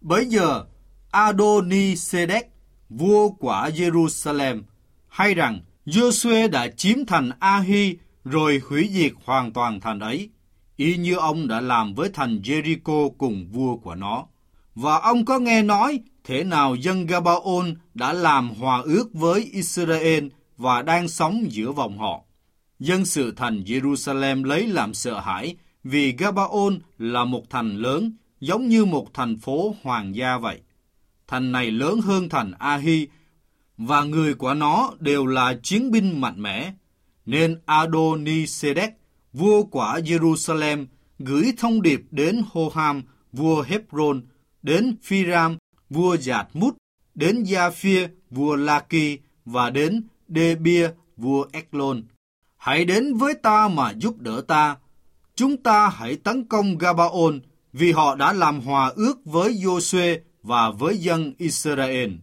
Bấy giờ, Adoni-Sedec, vua của Jerusalem, hay rằng Giô-suê đã chiếm thành A-hi rồi hủy diệt hoàn toàn thành ấy, y như ông đã làm với thành Jericho cùng vua của nó. Và ông có nghe nói thế nào dân Gabaon đã làm hòa ước với Israel và đang sống giữa vòng họ. Dân sự thành Jerusalem lấy làm sợ hãi vì Gabaon là một thành lớn, giống như một thành phố hoàng gia vậy. Thành này lớn hơn thành A-hi, và người của nó đều là chiến binh mạnh mẽ. Nên Adoni-Sedec, vua của Jerusalem, gửi thông điệp đến Hoham, vua Hebron, đến Phiram, vua Giạt-mút, đến Gia-phia, vua La-ki, và đến Đê-bia, vua Eglon. Hãy đến với ta mà giúp đỡ ta. Chúng ta hãy tấn công Gabaon, vì họ đã làm hòa ước với Giô-suê và với dân Israel.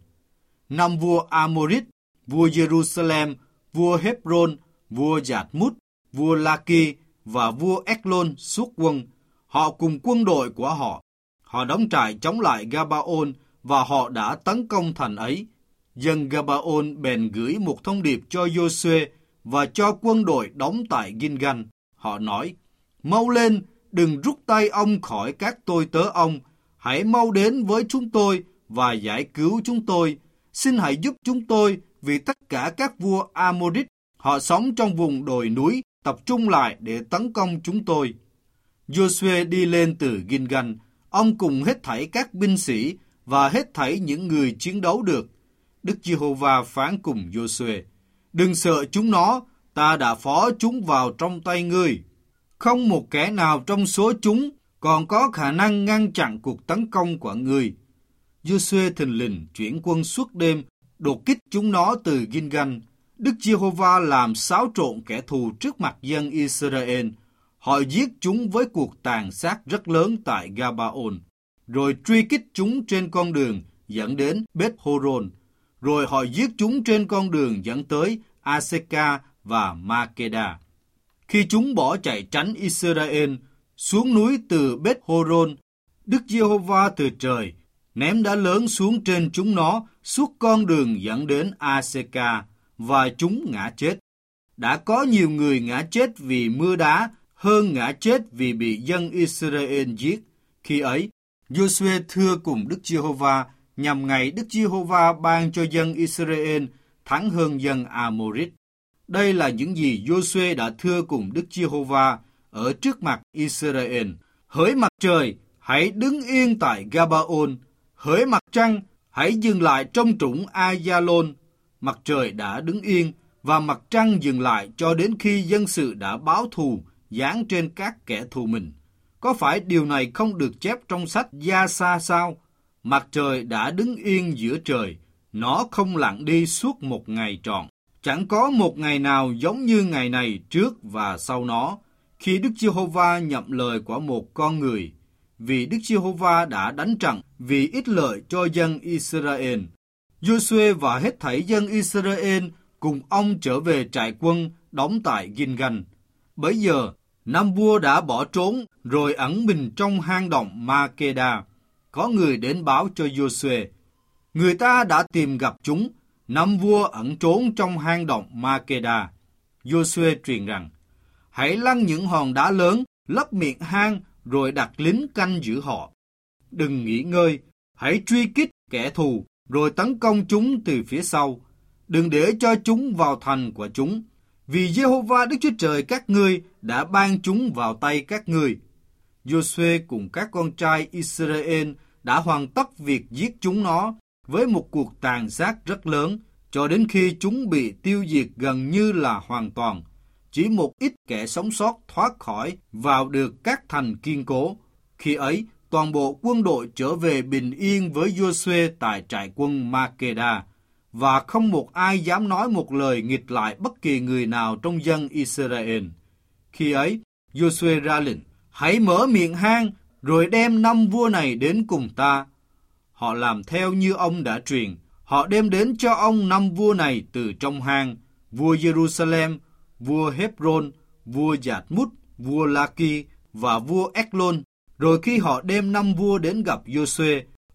Năm vua Amorit, vua Jerusalem, vua Hebron, vua Giạt-mút, vua La-ki và vua Eglon xuất quân. Họ cùng quân đội của họ. Họ đóng trại chống lại Gabaon và họ đã tấn công thành ấy. Dân Gabaon bèn gửi một thông điệp cho Giô-suê và cho quân đội đóng tại Gilgal. Họ nói: mau lên, đừng rút tay ông khỏi các tôi tớ ông. Hãy mau đến với chúng tôi và giải cứu chúng tôi. Xin hãy giúp chúng tôi, vì tất cả các vua Amorit, họ sống trong vùng đồi núi, tập trung lại để tấn công chúng tôi. Giô-suê đi lên từ Gilgal, ông cùng hết thảy các binh sĩ và hết thảy những người chiến đấu được. Đức Giê-hô-va phán cùng Giô-suê: đừng sợ chúng nó, ta đã phó chúng vào trong tay ngươi. Không một kẻ nào trong số chúng còn có khả năng ngăn chặn cuộc tấn công của ngươi. Giô-suê thình lình chuyển quân suốt đêm, đột kích chúng nó từ Gilgal. Đức Giê-hô-va làm xáo trộn kẻ thù trước mặt dân Israel. Họ giết chúng với cuộc tàn sát rất lớn tại Gabaon, rồi truy kích chúng trên con đường dẫn đến Beth-horon, rồi họ giết chúng trên con đường dẫn tới Aseka và Makeda. Khi chúng bỏ chạy tránh Israel xuống núi từ Beth-horon, Đức Giê-hô-va từ trời ném đá lớn xuống trên chúng nó suốt con đường dẫn đến Aseka, và chúng ngã chết. Đã có nhiều người ngã chết vì mưa đá hơn ngã chết vì bị dân Israel giết. Khi ấy, Giô-suê thưa cùng Đức Giê-hô-va nhằm ngày Đức Giê-hô-va ban cho dân Israel thắng hơn dân Amorit. Đây là những gì Giô-suê đã thưa cùng Đức Giê-hô-va ở trước mặt Israel. Hỡi mặt trời, hãy đứng yên tại Gabaon. Hỡi mặt trăng, hãy dừng lại trong trũng Ayalon. Mặt trời đã đứng yên và mặt trăng dừng lại cho đến khi dân sự đã báo thù giáng trên các kẻ thù mình. Có phải điều này không được chép trong sách Gia-sa sao? Mặt trời đã đứng yên giữa trời, nó không lặn đi suốt một ngày trọn. Chẳng có một ngày nào giống như ngày này trước và sau nó, khi Đức Giê-hô-va nhậm lời của một con người, vì Đức Giê-hô-va đã đánh trận vì ích lợi cho dân Israel. Giô-suê và hết thảy dân Israel cùng ông trở về trại quân đóng tại Gilgal. Bấy giờ, năm vua đã bỏ trốn rồi ẩn mình trong hang động Makeda. Có người đến báo cho Giô-suê: người ta đã tìm gặp chúng, năm vua ẩn trốn trong hang động Makeda. Giô-suê truyền rằng: hãy lăn những hòn đá lớn, lấp miệng hang, rồi đặt lính canh giữ họ. Đừng nghỉ ngơi, hãy truy kích kẻ thù, rồi tấn công chúng từ phía sau. Đừng để cho chúng vào thành của chúng, vì Giê-hô-va Đức Chúa Trời các ngươi đã ban chúng vào tay các ngươi. Giô-suê cùng các con trai Israel đã hoàn tất việc giết chúng nó với một cuộc tàn sát rất lớn, cho đến khi chúng bị tiêu diệt gần như là hoàn toàn. Chỉ một ít kẻ sống sót thoát khỏi vào được các thành kiên cố. Khi ấy, toàn bộ quân đội trở về bình yên với Giô-suê tại trại quân Makeda, và không một ai dám nói một lời nghịch lại bất kỳ người nào trong dân Israel. Khi ấy, Giô-suê ra lệnh: hãy mở miệng hang, rồi đem năm vua này đến cùng ta. Họ làm theo như ông đã truyền. Họ đem đến cho ông năm vua này từ trong hang: vua Jerusalem, vua Hebron, vua Giạt-mút, vua La-ki và vua Eglon. Rồi khi họ đem năm vua đến gặp Giô-suê,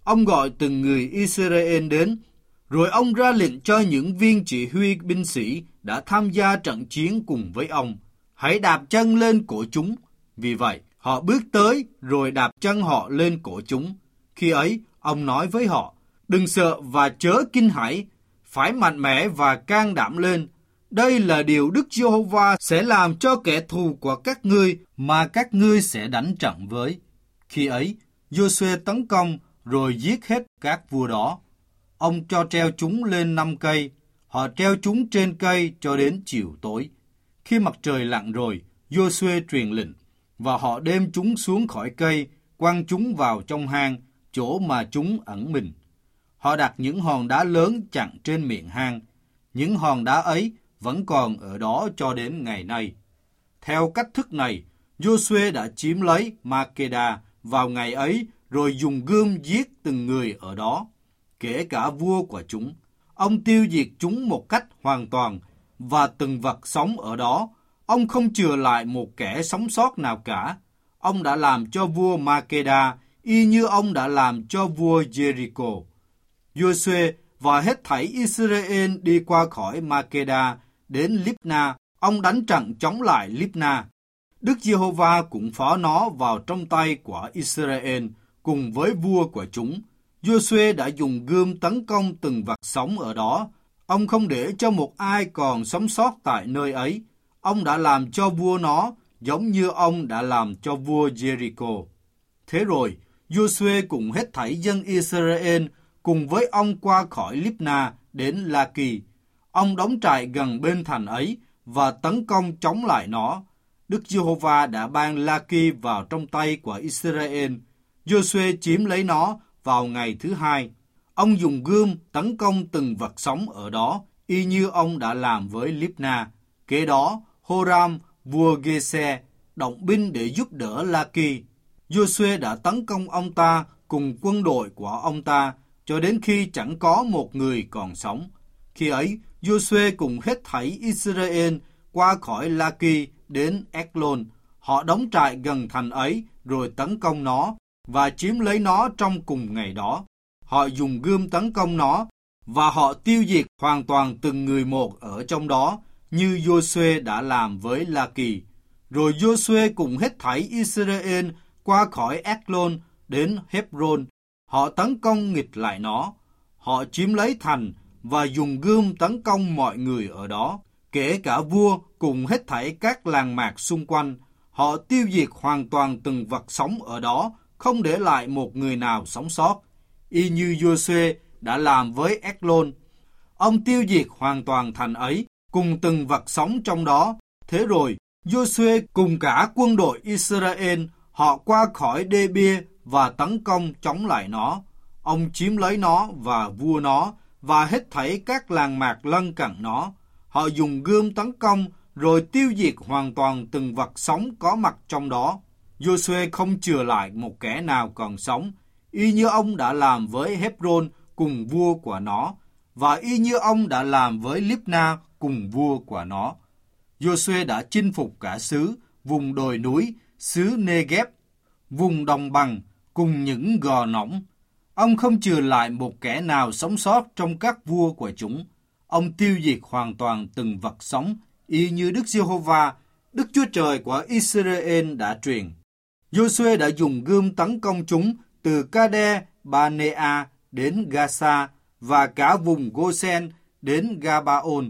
Ông gọi từng người Israel đến, rồi ông ra lệnh cho những viên chỉ huy binh sĩ đã tham gia trận chiến cùng với ông, hãy đạp chân lên cổ chúng. Vì vậy, họ bước tới rồi đạp chân họ lên cổ chúng. Khi ấy, ông nói với họ, đừng sợ và chớ kinh hãi, phải mạnh mẽ và can đảm lên. Đây là điều Đức Giê-hô-va sẽ làm cho kẻ thù của các ngươi mà các ngươi sẽ đánh trận với. Khi ấy, Giô-suê tấn công rồi giết hết các vua đó. Ông cho treo chúng lên 5 cây, họ treo chúng trên cây cho đến chiều tối. Khi mặt trời lặn rồi, Giô-suê truyền lệnh, và họ đem chúng xuống khỏi cây, quăng chúng vào trong hang, chỗ mà chúng ẩn mình. Họ đặt những hòn đá lớn chặn trên miệng hang. Những hòn đá ấy vẫn còn ở đó cho đến ngày nay. Theo cách thức này, Giô-suê đã chiếm lấy Ma-kê-đa vào ngày ấy, rồi dùng gươm giết từng người ở đó, kể cả vua của chúng. Ông tiêu diệt chúng một cách hoàn toàn, và từng vật sống ở đó, ông không chừa lại một kẻ sống sót nào cả. Ông đã làm cho vua Ma-kê-đa y như ông đã làm cho vua Jericho. Giô-suê và hết thảy Israel đi qua khỏi Ma-kê-đa đến Líp-na, ông đánh trận chống lại Líp-na. Đức Giê-hô-va cũng phó nó vào trong tay của Israel cùng với vua của chúng. Giô-suê đã dùng gươm tấn công từng vật sống ở đó. Ông không để cho một ai còn sống sót tại nơi ấy. Ông đã làm cho vua nó giống như ông đã làm cho vua Jericho. Thế rồi, Giô-suê cùng hết thảy dân Israel cùng với ông qua khỏi Líp-na đến La-ki. Ông đóng trại gần bên thành ấy và tấn công chống lại nó. Đức Giê-hô-va đã ban La-ki vào trong tay của Israel. Giô-suê chiếm lấy nó vào ngày thứ 2. Ông dùng gươm tấn công từng vật sống ở đó, y như ông đã làm với Líp-na. Kế đó, Hô-ram, vua Gê-se, động binh để giúp đỡ La-ki. Giô-suê đã tấn công ông ta cùng quân đội của ông ta, cho đến khi chẳng có một người còn sống. Khi ấy, Giô-suê cùng hết thảy Israel qua khỏi La-ki đến Eclon. Họ đóng trại gần thành ấy rồi tấn công nó và chiếm lấy nó trong cùng ngày đó. Họ dùng gươm tấn công nó và họ tiêu diệt hoàn toàn từng người một ở trong đó, như Giô-suê đã làm với La-ki. Rồi Giô-suê cùng hết thảy Israel qua khỏi Eclon đến Hebron. Họ tấn công nghịch lại nó. Họ chiếm lấy thành và dùng gươm tấn công mọi người ở đó, kể cả vua cùng hết thảy các làng mạc xung quanh. Họ tiêu diệt hoàn toàn từng vật sống ở đó, không để lại một người nào sống sót, y như Giô-suê đã làm với Eclon. Ông tiêu diệt hoàn toàn thành ấy, cùng từng vật sống trong đó. Thế rồi, Giô-suê cùng cả quân đội Israel, họ qua khỏi đê bia và tấn công chống lại nó. Ông chiếm lấy nó và vua nó, và hết thảy các làng mạc lân cận nó. Họ dùng gươm tấn công, rồi tiêu diệt hoàn toàn từng vật sống có mặt trong đó. Giô-suê không chừa lại một kẻ nào còn sống, y như ông đã làm với Hebron cùng vua của nó, và y như ông đã làm với Líp-na cùng vua của nó. Giô-suê đã chinh phục cả xứ, vùng đồi núi, xứ Nê-ghép, vùng đồng bằng, cùng những gò nõng. Ông không chừa lại một kẻ nào sống sót trong các vua của chúng. Ông tiêu diệt hoàn toàn từng vật sống, y như Đức Giê-hô-va, Đức Chúa Trời của Israel đã truyền. Giô-suê đã dùng gươm tấn công chúng từ Ca-đe-ba-nê-a đến Ga-sa và cả vùng Gô-sen đến Ga-ba-ôn.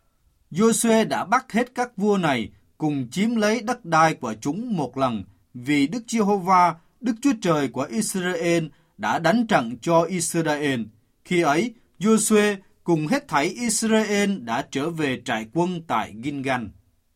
Giô-suê đã bắt hết các vua này cùng chiếm lấy đất đai của chúng một lần, vì Đức Giê-hô-va, Đức Chúa Trời của Israel đã đánh trận cho Israel. Khi ấy, Giô-suê cùng hết thảy Israel đã trở về trại quân tại Gilgal.